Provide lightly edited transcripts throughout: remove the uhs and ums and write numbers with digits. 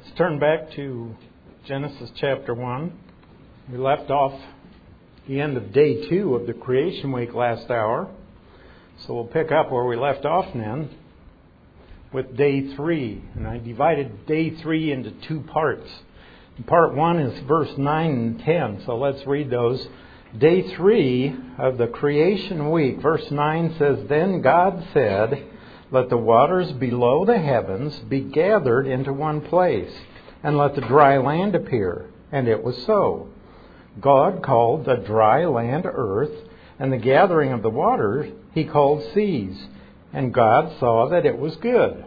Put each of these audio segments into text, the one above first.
Let's turn back to Genesis chapter 1. We left off the end of day 2 of the creation week last hour. So we'll pick up where we left off then with day 3. And I divided day 3 into 2 parts. Part 1 is verse 9 and 10. So let's read those. Day 3 of the creation week, verse 9 says, "Then God said, let the waters below the heavens be gathered into one place, and let the dry land appear. And it was so. God called the dry land earth, and the gathering of the waters he called seas. And God saw that it was good."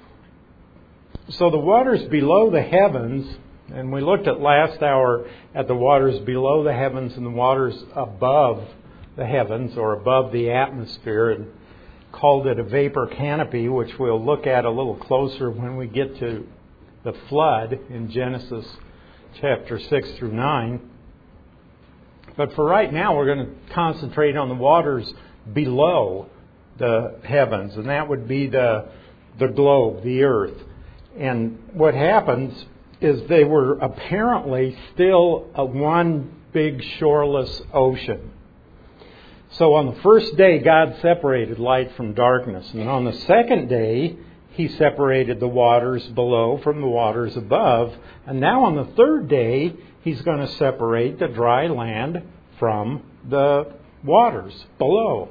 So the waters below the heavens, and we looked at last hour at the waters below the heavens and the waters above the heavens or above the atmosphere, and called it a vapor canopy, which we'll look at a little closer when we get to the flood in Genesis chapter 6 through 9. But for right now, we're going to concentrate on the waters below the heavens, and that would be the globe, the earth. And what happens is they were apparently still one big shoreless ocean. So on the first day, God separated light from darkness. And on the second day, he separated the waters below from the waters above. And now on the third day, he's going to separate the dry land from the waters below.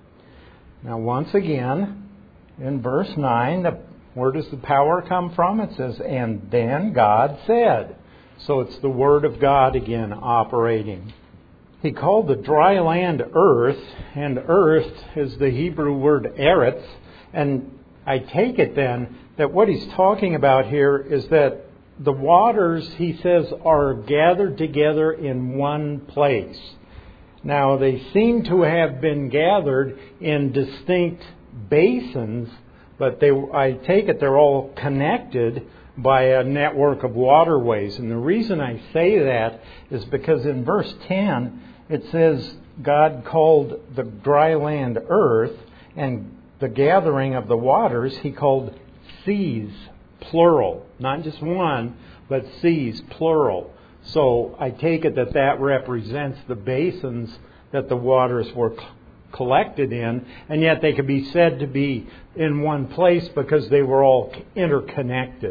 Now once again, in verse 9, where does the power come from? It says, "And then God said." So it's the Word of God again operating. He called the dry land earth, and earth is the Hebrew word eretz. And I take it then that what he's talking about here is that the waters, he says, are gathered together in one place. Now, they seem to have been gathered in distinct basins, but I take it they're all connected by a network of waterways. And the reason I say that is because in verse 10, it says God called the dry land earth, and the gathering of the waters he called seas, plural. Not just one, but seas, plural. So I take it that represents the basins that the waters were collected in, and yet they could be said to be in one place because they were all interconnected.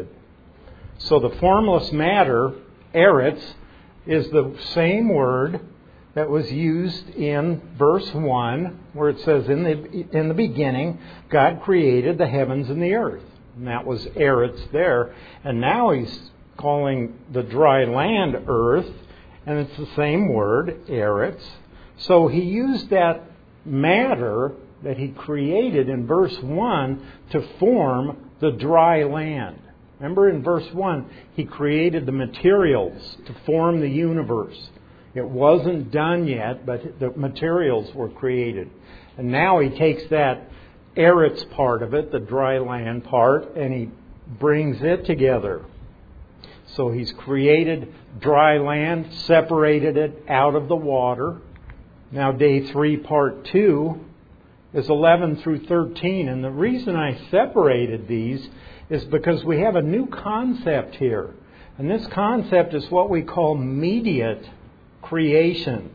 So the formless matter, eretz, is the same word that was used in verse 1, where it says, in the beginning, God created the heavens and the earth. And that was eretz there. And now he's calling the dry land earth, and it's the same word, eretz. So he used that matter that he created in verse 1 to form the dry land. Remember in verse 1, he created the materials to form the universe. It wasn't done yet, but the materials were created. And now he takes that eretz part of it, the dry land part, and he brings it together. So he's created dry land, separated it out of the water. Now day 3, part 2, is 11 through 13. And the reason I separated these is because we have a new concept here. And this concept is what we call mediate creation.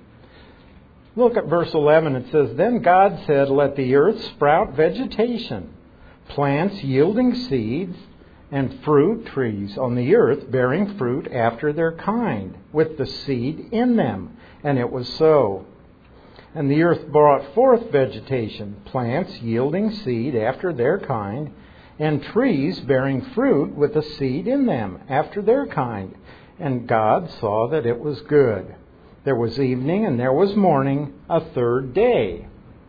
Look at verse 11. It says, "Then God said, let the earth sprout vegetation, plants yielding seeds, and fruit trees on the earth bearing fruit after their kind, with the seed in them. And it was so. And the earth brought forth vegetation, plants yielding seed after their kind, and trees bearing fruit with the seed in them after their kind. And God saw that it was good. There was evening and there was morning, a third day."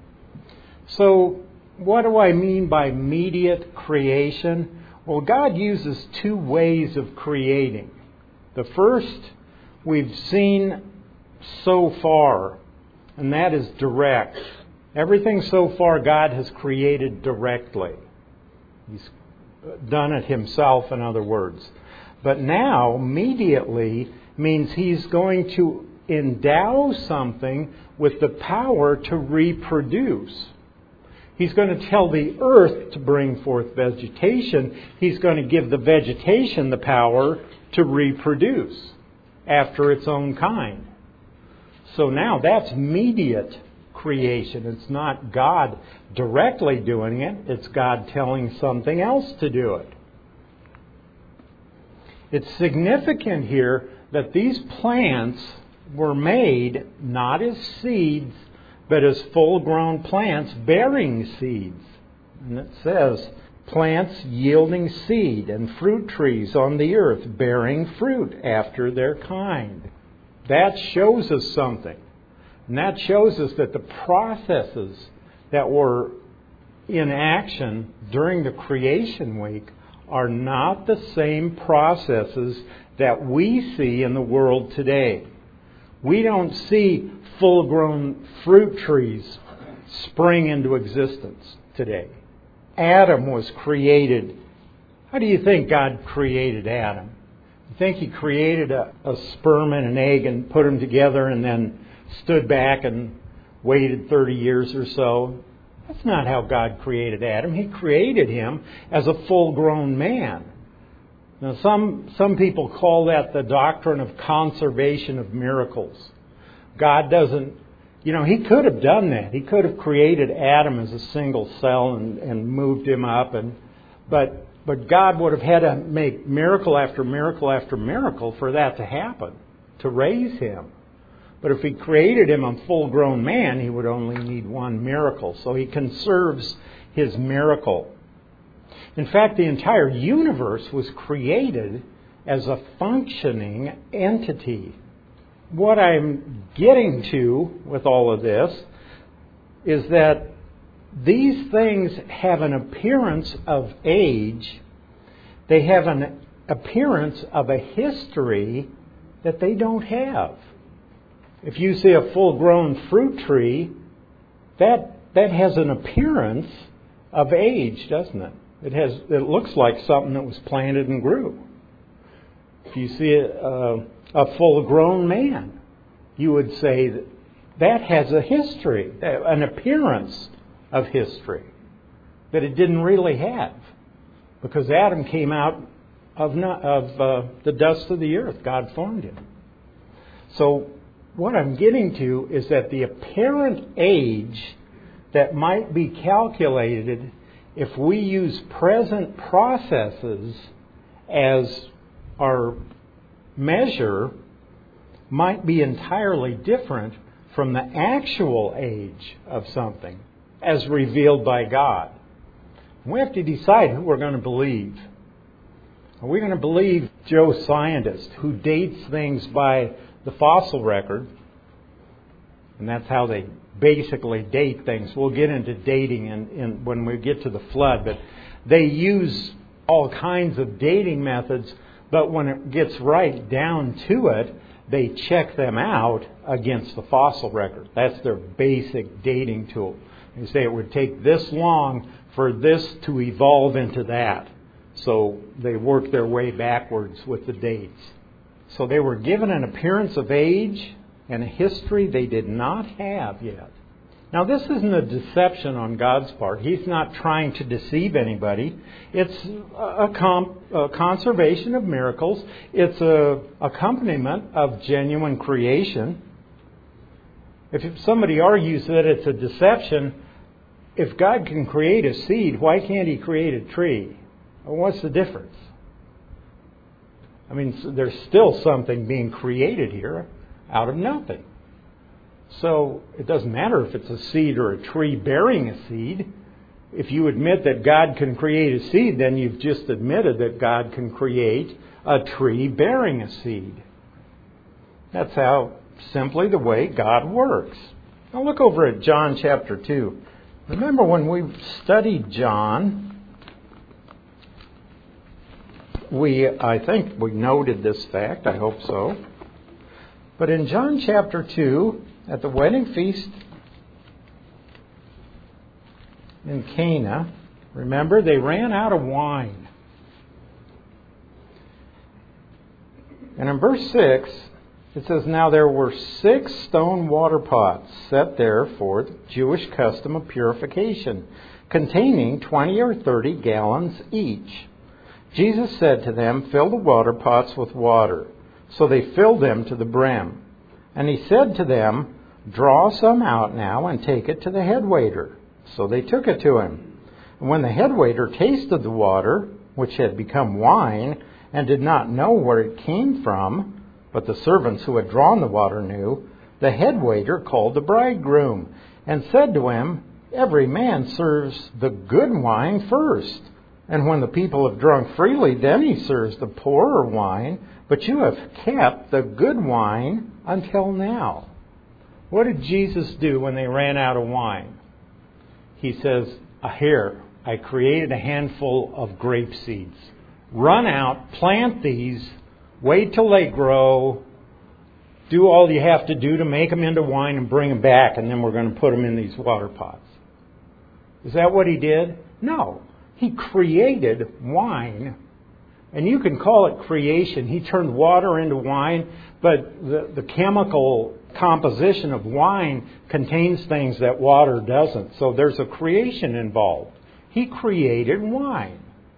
So what do I mean by mediate creation? Well, God uses 2 ways of creating. The first we've seen so far, and that is direct. Everything so far God has created directly. He's done it himself, in other words. But now, mediately means he's going to endow something with the power to reproduce. He's going to tell the earth to bring forth vegetation. He's going to give the vegetation the power to reproduce after its own kind. So now that's mediate creation. It's not God directly doing it. It's God telling something else to do it. It's significant here that these plants were made not as seeds, but as full-grown plants bearing seeds. And it says, plants yielding seed and fruit trees on the earth bearing fruit after their kind. That shows us something. And that shows us that the processes that were in action during the creation week are not the same processes that we see in the world today. We don't see full-grown fruit trees spring into existence today. Adam was created. How do you think God created Adam? You think He created a sperm and an egg and put them together and then stood back and waited 30 years or so? That's not how God created Adam. He created him as a full-grown man. Now, some people call that the doctrine of conservation of miracles. God doesn't, He could have done that. He could have created Adam as a single cell and moved him up. But God would have had to make miracle after miracle after miracle for that to happen, to raise him. But if He created him a full-grown man, He would only need one miracle. So He conserves His miracle. In fact, the entire universe was created as a functioning entity. What I'm getting to with all of this is that these things have an appearance of age. They have an appearance of a history that they don't have. If you see a full-grown fruit tree, that has an appearance of age, doesn't it? It looks like something that was planted and grew. If you see a full-grown man, you would say that has a history, an appearance of history that it didn't really have, because Adam came out of the dust of the earth. God formed him. So what I'm getting to is that the apparent age that might be calculated if we use present processes as our measure might be entirely different from the actual age of something as revealed by God. We have to decide who we're going to believe. Are we going to believe Joe Scientist, who dates things by the fossil record? And that's how they basically date things. We'll get into dating when we get to the flood. But they use all kinds of dating methods. But when it gets right down to it, they check them out against the fossil record. That's their basic dating tool. They say it would take this long for this to evolve into that. So they work their way backwards with the dates. So they were given an appearance of age and a history they did not have yet. Now, this isn't a deception on God's part. He's not trying to deceive anybody. It's a conservation of miracles. It's an accompaniment of genuine creation. If somebody argues that it's a deception, if God can create a seed, why can't He create a tree? Well, what's the difference? I mean, there's still something being created here out of nothing. So it doesn't matter if it's a seed or a tree bearing a seed. If you admit that God can create a seed, then you've just admitted that God can create a tree bearing a seed. That's how simply the way God works. Now look over at John chapter 2. Remember when we studied John, I think we noted this fact, I hope so. But in John chapter 2, at the wedding feast in Cana, remember, they ran out of wine. And in verse 6, It says, "Now there were 6 stone water pots set there for the Jewish custom of purification, containing 20 or 30 gallons each. Jesus said to them, 'Fill the water pots with water.' So they filled them to the brim. And he said to them, 'Draw some out now and take it to the head waiter.' So they took it to him. And when the head waiter tasted the water, which had become wine, and did not know where it came from, but the servants who had drawn the water knew, the head waiter called the bridegroom and said to him, 'Every man serves the good wine first, and when the people have drunk freely, then he serves the poorer wine, but you have kept the good wine until now.'" What did Jesus do when they ran out of wine? He says, "Here, I created a handful of grape seeds. Run out, plant these, wait till they grow, do all you have to do to make them into wine and bring them back, and then we're going to put them in these water pots." Is that what he did? No. He created wine. And you can call it creation. He turned water into wine, but the chemical composition of wine contains things that water doesn't. So there's a creation involved. He created wine.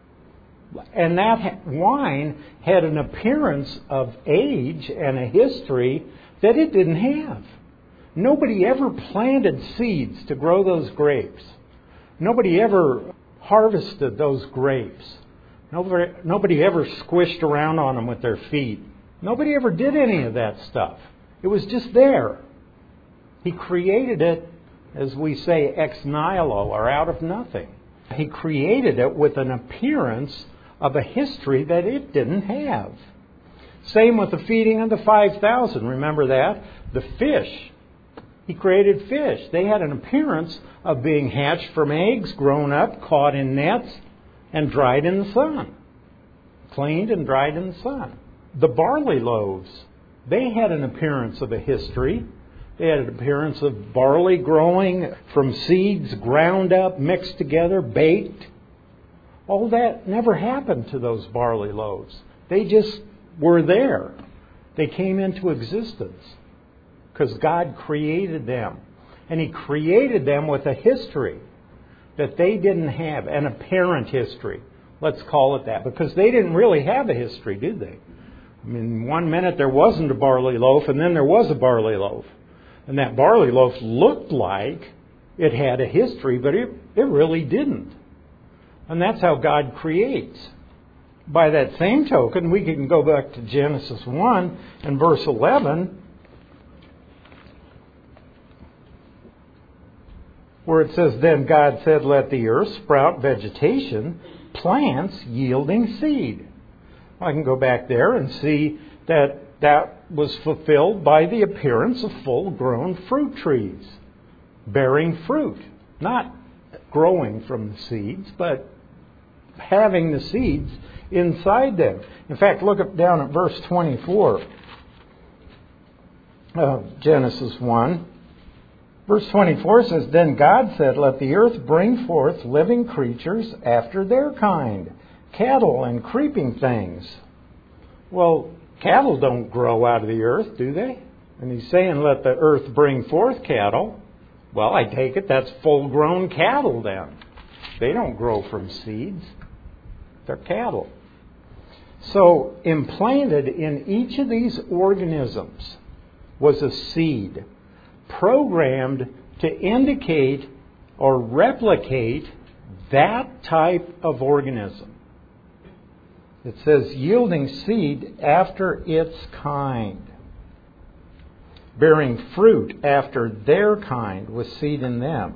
And that wine had an appearance of age and a history that it didn't have. Nobody ever planted seeds to grow those grapes. Nobody ever harvested those grapes. Nobody ever squished around on them with their feet. Nobody ever did any of that stuff. It was just there. He created it, as we say, ex nihilo, or out of nothing. He created it with an appearance of a history that it didn't have. Same with the feeding of the 5,000. Remember that? The fish. He created fish. They had an appearance of being hatched from eggs, grown up, caught in nets, and dried in the sun. Cleaned and dried in the sun. The barley loaves, they had an appearance of a history. They had an appearance of barley growing from seeds ground up, mixed together, baked. All that never happened to those barley loaves. They just were there. They came into existence because God created them. And He created them with a history that they didn't have, an apparent history. Let's call it that, because they didn't really have a history, did they? I mean, 1 minute there wasn't a barley loaf, and then there was a barley loaf. And that barley loaf looked like it had a history, but it really didn't. And that's how God creates. By that same token, we can go back to Genesis 1 and verse 11, where it says, "Then God said, 'Let the earth sprout vegetation, plants yielding seed.'" I can go back there and see that was fulfilled by the appearance of full-grown fruit trees, bearing fruit. Not growing from the seeds, but having the seeds inside them. In fact, look down at verse 24 of Genesis 1. Verse 24 says, "Then God said, 'Let the earth bring forth living creatures after their kind, cattle and creeping things.'" Well, cattle don't grow out of the earth, do they? And He's saying, "Let the earth bring forth cattle." Well, I take it that's full-grown cattle then. They don't grow from seeds. They're cattle. So implanted in each of these organisms was a seed, programmed to indicate or replicate that type of organism. It says yielding seed after its kind, bearing fruit after their kind with seed in them.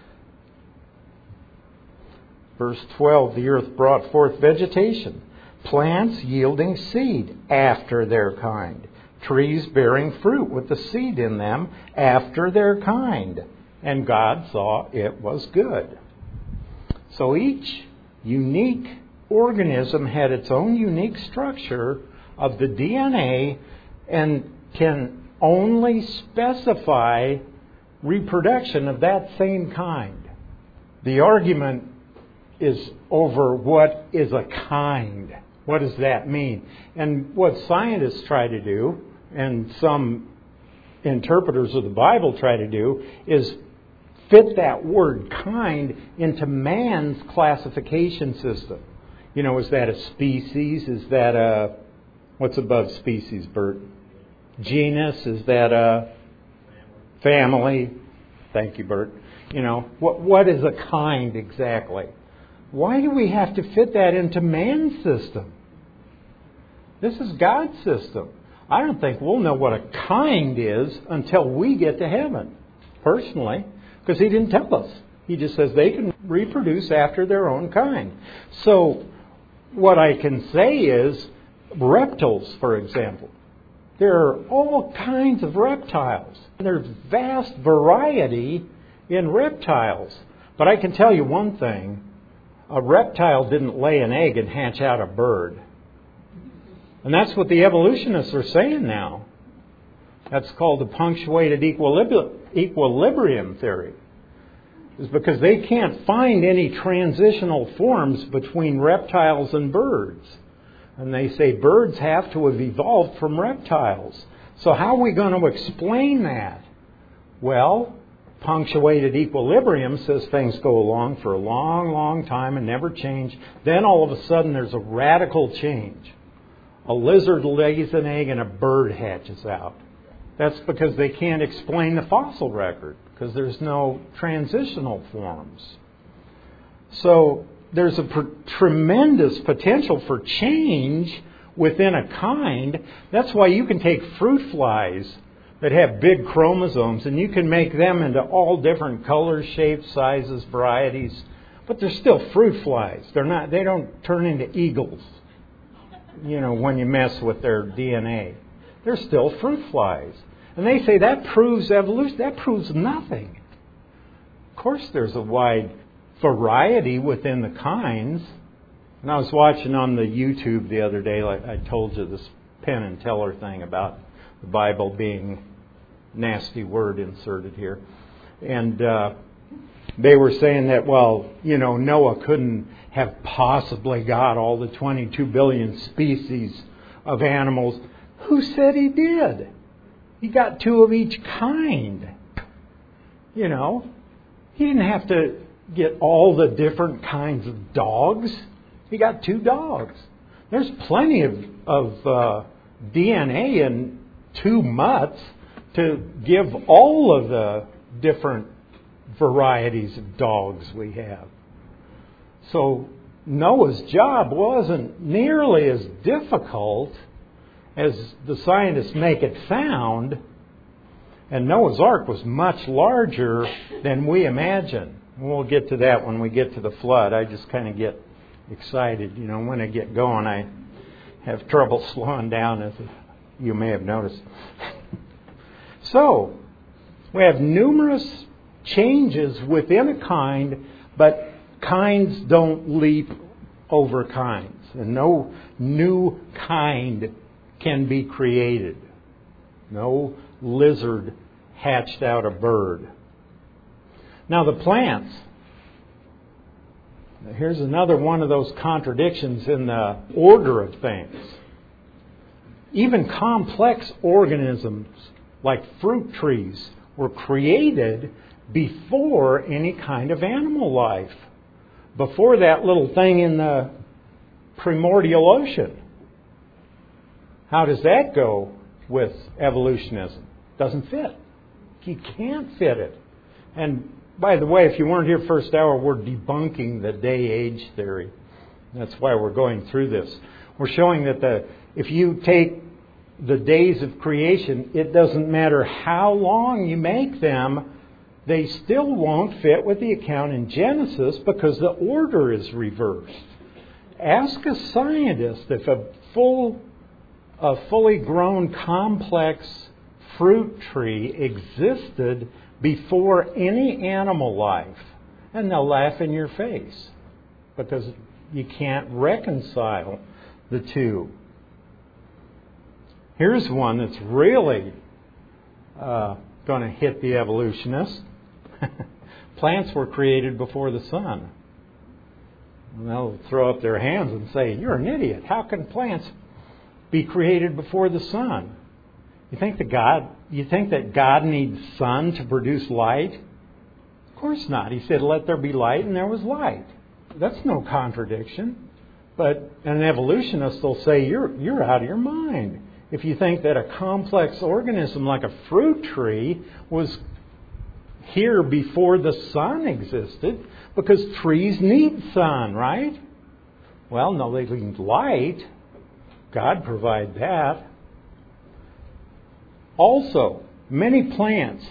Verse 12, "The earth brought forth vegetation, plants yielding seed after their kind, trees bearing fruit with the seed in them after their kind. And God saw it was good." So each unique organism had its own unique structure of the DNA and can only specify reproduction of that same kind. The argument is over what is a kind. What does that mean? And what scientists try to do, and some interpreters of the Bible try to do, is fit that word kind into man's classification system. You know, is that a species? Is that a, what's above species, Bert? Genus? Is that a family? Thank you, Bert. You know, what is a kind exactly? Why do we have to fit that into man's system? This is God's system. I don't think we'll know what a kind is until we get to heaven, personally, because He didn't tell us. He just says they can reproduce after their own kind. So what I can say is reptiles, for example. There are all kinds of reptiles. There's vast variety in reptiles. But I can tell you one thing. A reptile didn't lay an egg and hatch out a bird. And that's what the evolutionists are saying now. That's called the punctuated equilibrium theory. It's because they can't find any transitional forms between reptiles and birds. And they say birds have to have evolved from reptiles. So how are we going to explain that? Well, punctuated equilibrium says things go along for a long, long time and never change. Then all of a sudden there's a radical change. A lizard lays an egg and a bird hatches out. That's because they can't explain the fossil record, because there's no transitional forms. So there's a tremendous potential for change within a kind. That's why you can take fruit flies that have big chromosomes and you can make them into all different colors, shapes, sizes, varieties, but they're still fruit flies. They don't turn into eagles, you know, when you mess with their DNA. They're still fruit flies. And they say that proves evolution. That proves nothing. Of course there's a wide variety within the kinds. And I was watching on the YouTube the other day, like I told you, this Penn and Teller thing about the Bible being nasty word inserted here. And they were saying that, well, you know, Noah couldn't have possibly got all the 22 billion species of animals. Who said he did? He got 2 of each kind. You know, he didn't have to get all the different kinds of dogs. He got 2 dogs. There's plenty of DNA in 2 mutts to give all of the different varieties of dogs we have. So Noah's job wasn't nearly as difficult as the scientists make it sound. And Noah's Ark was much larger than we imagine. We'll get to that when we get to the flood. I just kind of get excited. You know, when I get going, I have trouble slowing down, as you may have noticed. So, we have numerous changes within a kind, but kinds don't leap over kinds. And no new kind can be created. No lizard hatched out a bird. Now the plants. Here's another one of those contradictions in the order of things. Even complex organisms like fruit trees were created before any kind of animal life. Before that little thing in the primordial ocean. How does that go with evolutionism? Doesn't fit. You can't fit it. And by the way, if you weren't here first hour, we're debunking the day-age theory. That's why we're going through this. We're showing that if you take the days of creation, it doesn't matter how long you make them, they still won't fit with the account in Genesis because the order is reversed. Ask a scientist if a fully grown complex fruit tree existed before any animal life, and they'll laugh in your face because you can't reconcile the two. Here's one that's really going to hit the evolutionists. Plants were created before the sun. And they'll throw up their hands and say, "You're an idiot. How can plants be created before the sun?" You think that God needs sun to produce light? Of course not. He said, "Let there be light," and there was light. That's no contradiction. But an evolutionist will say, you're out of your mind if you think that a complex organism like a fruit tree was here before the sun existed, because trees need sun, right? Well, no, they need light. God provided that. Also, many plants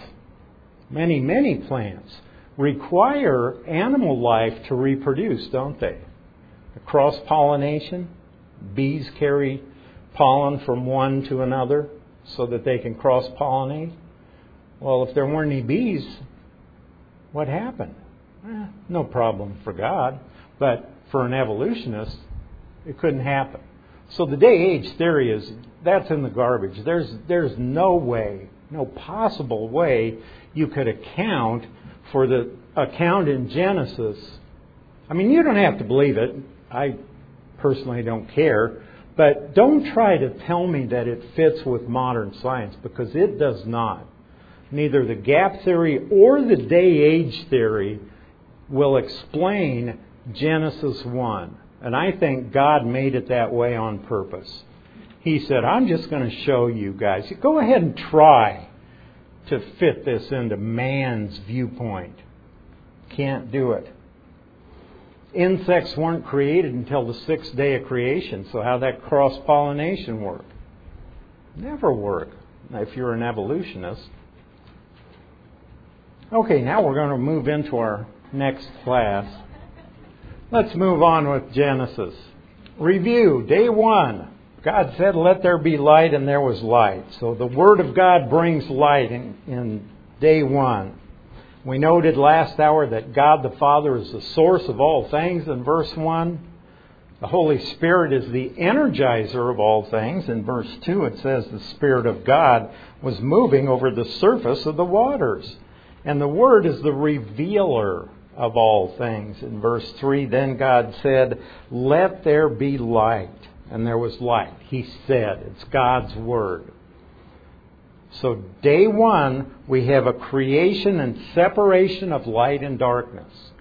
require animal life to reproduce, don't they? Cross-pollination. Bees carry pollen from one to another so that they can cross-pollinate. Well, if there weren't any bees, what happened? No problem for God, but for an evolutionist, it couldn't happen. So the day-age theory that's in the garbage. There's no way, no possible way you could account for the account in Genesis. I mean, you don't have to believe it. I personally don't care. But don't try to tell me that it fits with modern science, because it does not. Neither the gap theory or the day-age theory will explain Genesis 1. And I think God made it that way on purpose. He said, "I'm just going to show you guys. Go ahead and try to fit this into man's viewpoint." Can't do it. Insects weren't created until the sixth day of creation. So how'd that cross-pollination work? Never work if you're an evolutionist. Okay, now we're going to move into our next class. Let's move on with Genesis. Review. Day 1. God said, "Let there be light," and there was light. So the Word of God brings light in day 1. We noted last hour that God the Father is the source of all things in verse 1. The Holy Spirit is the energizer of all things. In verse 2 it says the Spirit of God was moving over the surface of the waters. And the Word is the revealer of all things. In verse 3, then God said, "Let there be light." And there was light. He said. It's God's Word. So day 1, we have a creation and separation of light and darkness.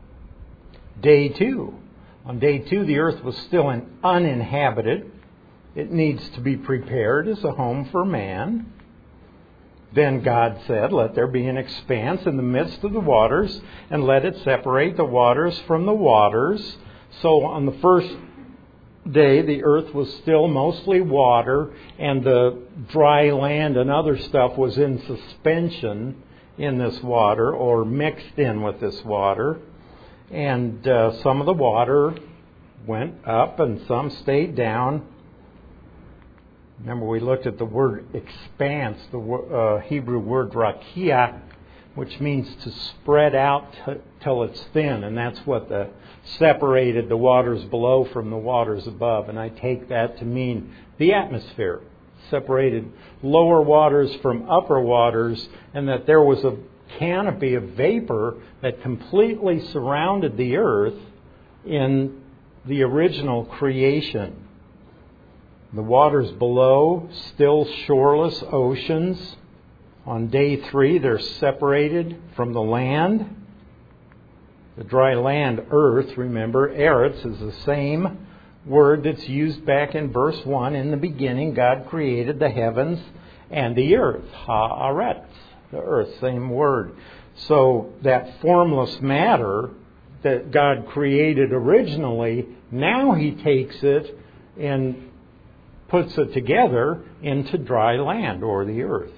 Day 2. On day 2, the earth was still uninhabited. It needs to be prepared as a home for man. Then God said, "Let there be an expanse in the midst of the waters, and let it separate the waters from the waters." So on the first day, the earth was still mostly water, and the dry land and other stuff was in suspension in this water, or mixed in with this water. And some of the water went up and some stayed down. Remember, we looked at the word expanse, the Hebrew word rakia, which means to spread out till it's thin. And that's what separated the waters below from the waters above. And I take that to mean the atmosphere. Separated lower waters from upper waters, and that there was a canopy of vapor that completely surrounded the earth in the original creation. The waters below, still shoreless oceans. On day 3, they're separated from the land. The dry land, earth, remember, eretz is the same word that's used back in verse 1. In the beginning, God created the heavens and the earth. Haaretz, the earth, same word. So that formless matter that God created originally, now He takes it and puts it together into dry land, or the earth.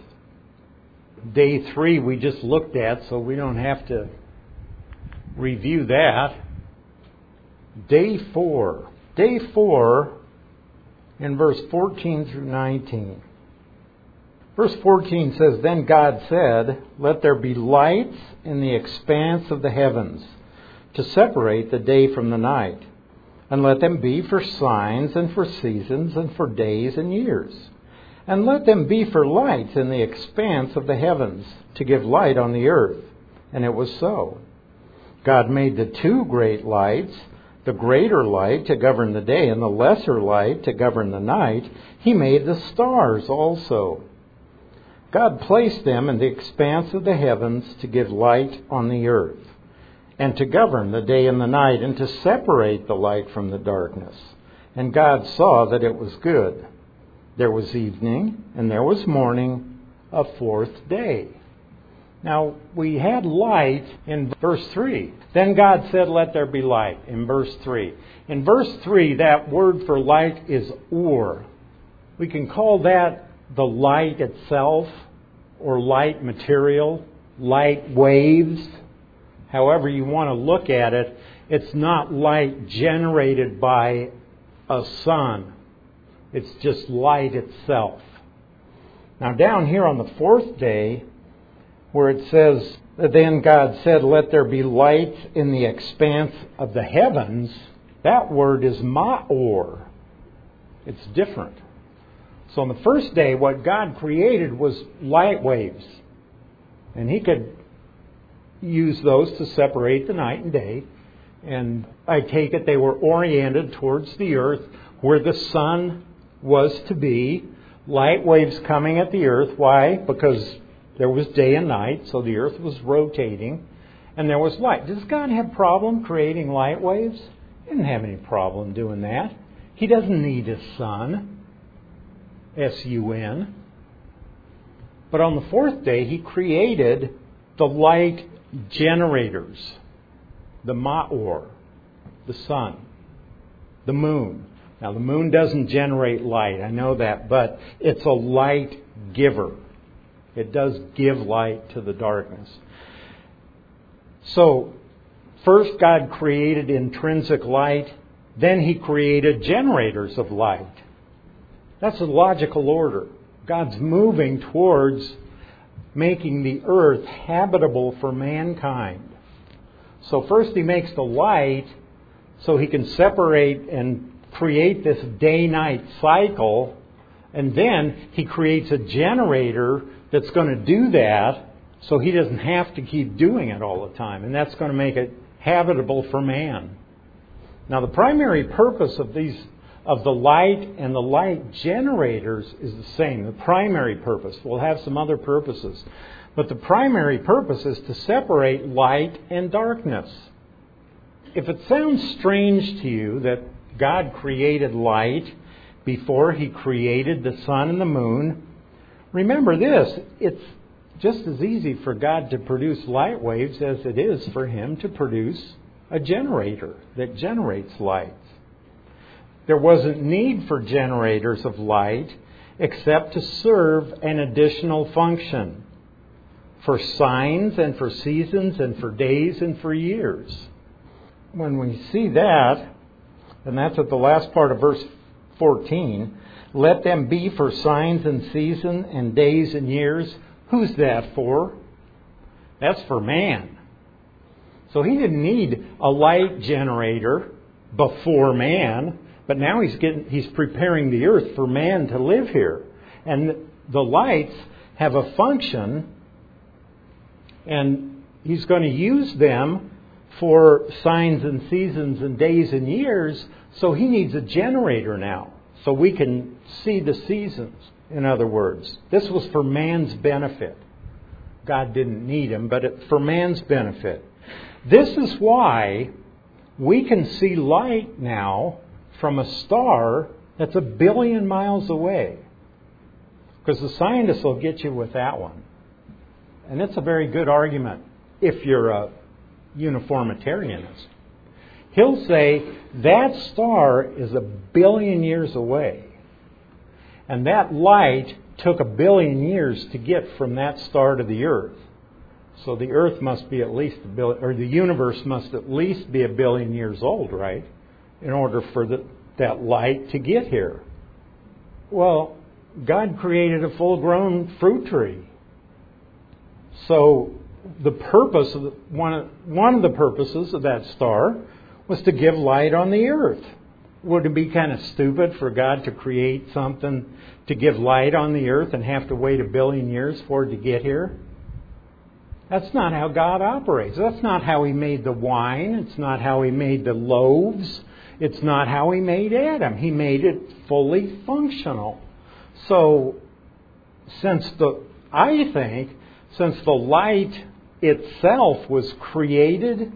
Day 3 we just looked at, so we don't have to review that. Day 4. Day 4 in verse 14 through 19. Verse 14 says, "Then God said, Let there be lights in the expanse of the heavens, to separate the day from the night. And let them be for signs and for seasons and for days and years. And let them be for lights in the expanse of the heavens, to give light on the earth." And it was so. God made the 2 great lights, the greater light to govern the day and the lesser light to govern the night. He made the stars also. God placed them in the expanse of the heavens to give light on the earth, and to govern the day and the night, and to separate the light from the darkness. And God saw that it was good. There was evening, and there was morning, a fourth day. Now, we had light in verse 3. Then God said, let there be light, in verse 3. In verse 3, that word for light is or. We can call that the light itself, or light material, light waves. However you want to look at it, it's not light generated by a sun. It's just light itself. Now down here on the fourth day, where it says, then God said, let there be light in the expanse of the heavens, that word is ma'or. It's different. So on the first day, what God created was light waves. And He could use those to separate the night and day. And I take it they were oriented towards the earth where the sun was to be. Light waves coming at the earth. Why? Because there was day and night, so the earth was rotating, and there was light. Does God have a problem creating light waves? He didn't have any problem doing that. He doesn't need a sun, S-U-N. But on the fourth day, He created the light generators, the ma'or, the sun, the moon. Now, the moon doesn't generate light, I know that, but it's a light giver. It does give light to the darkness. So, first God created intrinsic light, then He created generators of light. That's a logical order. God's moving towards making the earth habitable for mankind. So first He makes the light so He can separate and create this day-night cycle, and then He creates a generator that's going to do that so He doesn't have to keep doing it all the time. And that's going to make it habitable for man. Now the primary purpose of the light and the light generators is the same. The primary purpose. We'll have some other purposes. But the primary purpose is to separate light and darkness. If it sounds strange to you that God created light before He created the sun and the moon, remember this, it's just as easy for God to produce light waves as it is for Him to produce a generator that generates light. There wasn't need for generators of light except to serve an additional function for signs and for seasons and for days and for years. When we see that, and that's at the last part of verse 14, let them be for signs and seasons and days and years. Who's that for? That's for man. So He didn't need a light generator before man, but now He's preparing the earth for man to live here. And the lights have a function, and He's going to use them for signs and seasons and days and years, so He needs a generator now, so we can see the seasons, in other words. This was for man's benefit. God didn't need Him, but for man's benefit. This is why we can see light now from a star that's 1 billion miles away. Because the scientists will get you with that one. And it's a very good argument if you're a uniformitarianist. He'll say that star is 1 billion years away. And that light took 1 billion years to get from that star to the earth. So the earth must be at least 1 billion, or the universe must at least be 1 billion years old, right? In order for that light to get here. Well, God created a full-grown fruit tree. So the purpose of one of the purposes of that star was to give light on the earth. Would it be kind of stupid for God to create something to give light on the earth and have to wait 1 billion years for it to get here? That's not how God operates. That's not how He made the wine. It's not how He made the loaves. It's not how He made Adam. He made it fully functional. So, since the I think since the light itself was created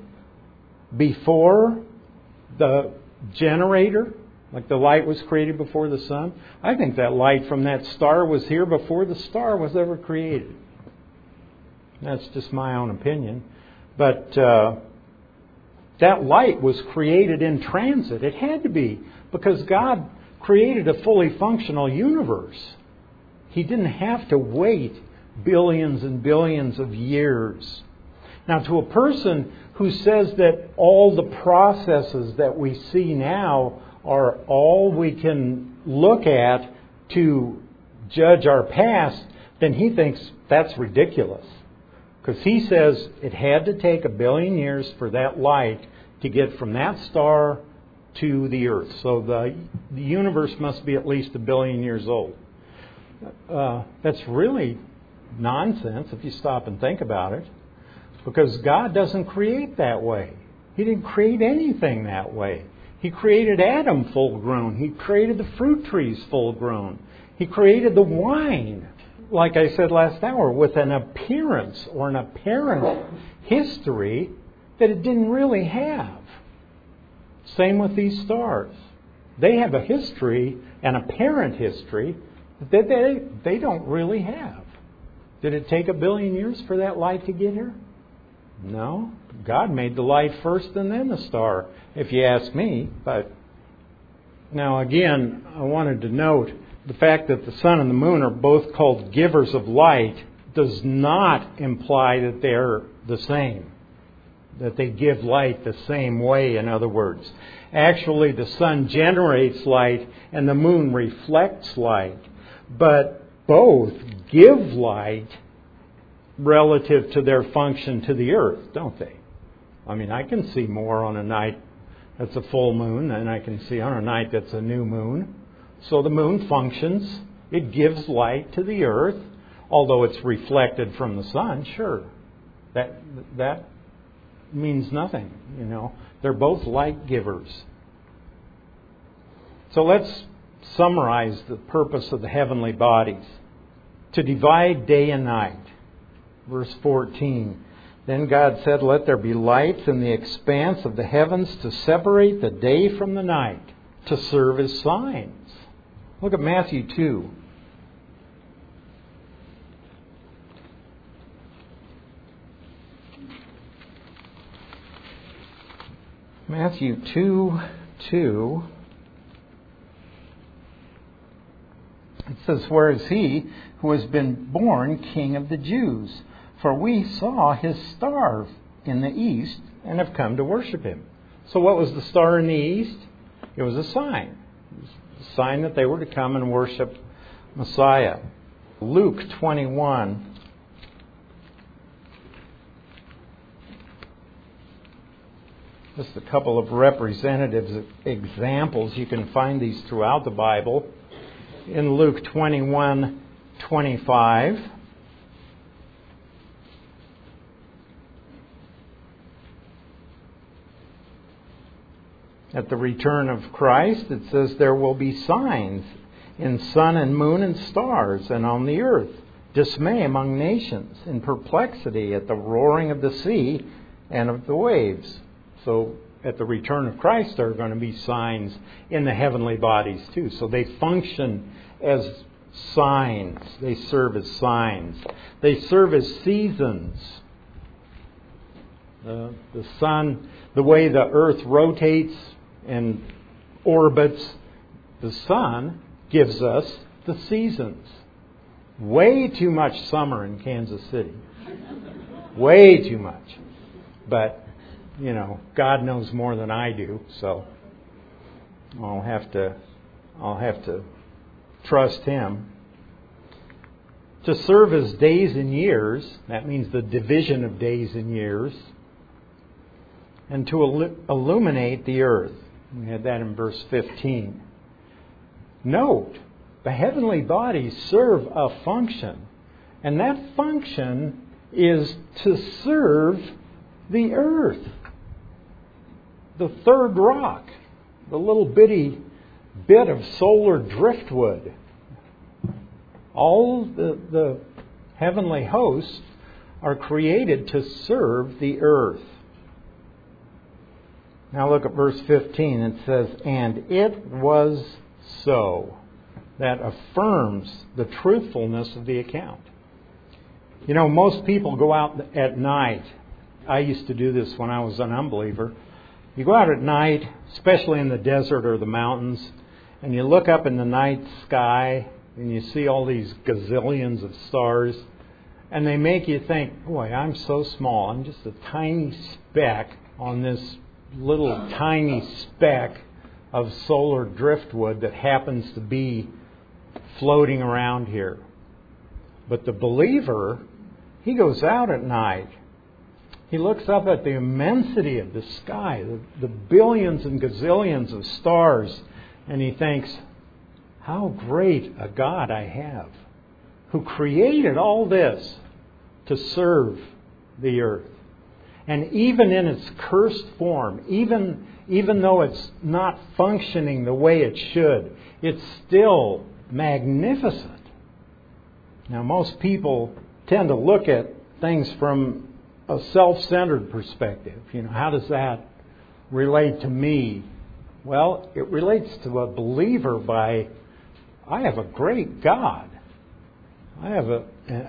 before the generator, like the light was created before the sun, I think that light from that star was here before the star was ever created. That's just my own opinion. But that light was created in transit. It had to be, because God created a fully functional universe. He didn't have to wait billions and billions of years. Now, to a person who says that all the processes that we see now are all we can look at to judge our past, then he thinks that's ridiculous. Because he says it had to take 1 billion years for that light to get from that star to the earth. So the universe must be at least 1 billion years old. That's really nonsense if you stop and think about it. Because God doesn't create that way. He didn't create anything that way. He created Adam full grown. He created the fruit trees full grown. He created the wine, like I said last hour, with an appearance or an apparent history that it didn't really have. Same with these stars. They have a history, an apparent history, that they don't really have. Did it take 1 billion years for that light to get here? No. God made the light first and then the star, if you ask me. But now again, I wanted to note the fact that the sun and the moon are both called givers of light does not imply that they're the same. That they give light the same way, in other words. Actually, the sun generates light and the moon reflects light. But both give light relative to their function to the earth, don't they? I mean, I can see more on a night that's a full moon than I can see on a night that's a new moon. So the moon functions. It gives light to the earth, although it's reflected from the sun, sure. That means nothing, you know. They're both light givers. So let's summarize the purpose of the heavenly bodies. To divide day and night. Verse 14. Then God said, "Let there be lights in the expanse of the heavens to separate the day from the night, to serve as signs." Look at Matthew 2. Matthew 2:2. It says, "Where is he who has been born King of the Jews? For we saw his star in the east and have come to worship him." So what was the star in the east? It was a sign. It was a sign that they were to come and worship Messiah. Luke 21. Just a couple of representative examples. You can find these throughout the Bible. In Luke 21:25. At the return of Christ, it says there will be signs in sun and moon and stars and on the earth, dismay among nations, in perplexity at the roaring of the sea and of the waves. So at the return of Christ, there are going to be signs in the heavenly bodies too. So they function as signs. They serve as signs. They serve as seasons. The sun, the way the earth rotates and orbits, the sun gives us the seasons. Way too much summer in Kansas City. Way too much. But, you know, God knows more than I do, so I'll have to trust Him. To serve as days and years, that means the division of days and years, and to illuminate the earth. We had that in verse 15. Note, the heavenly bodies serve a function, and that function is to serve the earth. The third rock, the little bitty bit of solar driftwood. All the heavenly hosts are created to serve the earth. Now look at verse 15. It says, "And it was so." That affirms the truthfulness of the account. You know, most people go out at night. I used to do this when I was an unbeliever. You go out at night, especially in the desert or the mountains, and you look up in the night sky and you see all these gazillions of stars, and they make you think, boy, I'm so small. I'm just a tiny speck on this little tiny speck of solar driftwood that happens to be floating around here. But the believer, he goes out at night. He looks up at the immensity of the sky, the billions and gazillions of stars, and he thinks, how great a God I have, who created all this to serve the earth. And even in its cursed form, even though it's not functioning the way it should, it's still magnificent. Now, most people tend to look at things from a self-centered perspective. You know, how does that relate to me? Well, it relates to a believer by, I have a great God. I have a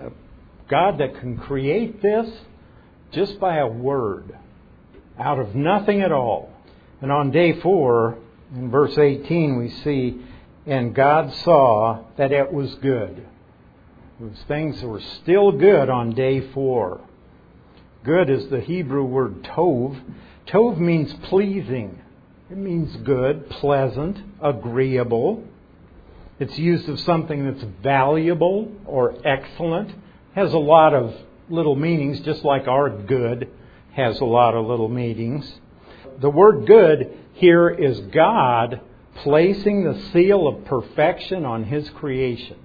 God that can create this just by a word, out of nothing at all. And on day 4, in verse 18, we see, "And God saw that it was good." Those things were still good on day 4. Good is the Hebrew word tov. Tov means pleasing. It means good, pleasant, agreeable. It's used of something that's valuable or excellent. It has a lot of little meanings, just like our good has a lot of little meanings. The word good here is God placing the seal of perfection on His creation.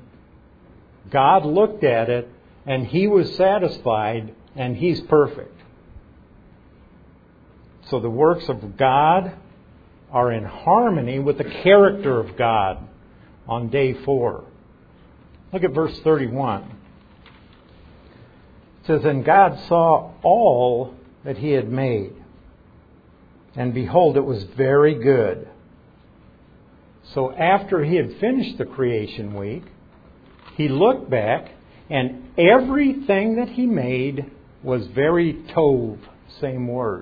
God looked at it and He was satisfied, and He's perfect. So the works of God are in harmony with the character of God on day 4. Look at verse 31. It says, "And God saw all that He had made, and behold, it was very good." So after He had finished the creation week, He looked back, and everything that He made was very tov, same word.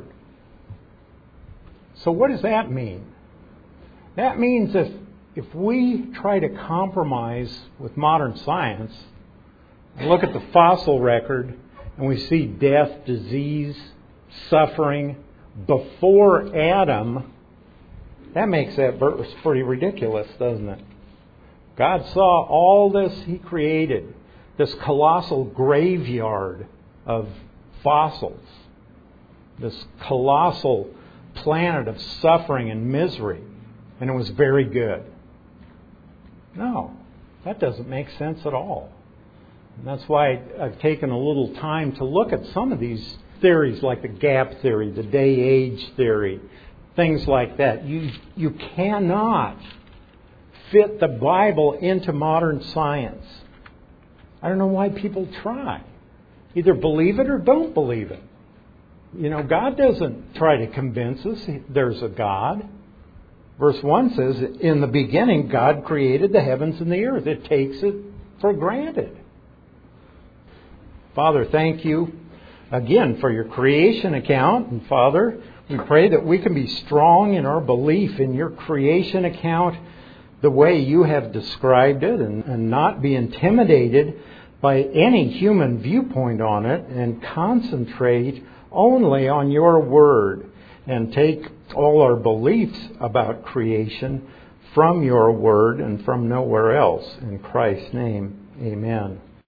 So what does that mean? That means if we try to compromise with modern science, and look at the fossil record, and we see death, disease, suffering before Adam, that makes that verse pretty ridiculous, doesn't it? God saw all this He created, this colossal graveyard of fossils, this colossal planet of suffering and misery, and it was very good. No, that doesn't make sense at all. And that's why I've taken a little time to look at some of these theories, like the gap theory, the day-age theory, things like that. You cannot fit the Bible into modern science. I don't know why people try. Either believe it or don't believe it. You know, God doesn't try to convince us there's a God. Verse 1 says, "In the beginning, God created the heavens and the earth." It takes it for granted. Father, thank you again for your creation account. And Father, we pray that we can be strong in our belief in your creation account the way you have described it, and not be intimidated by any human viewpoint on it, and concentrate only on your word, and take all our beliefs about creation from your word and from nowhere else. In Christ's name, amen.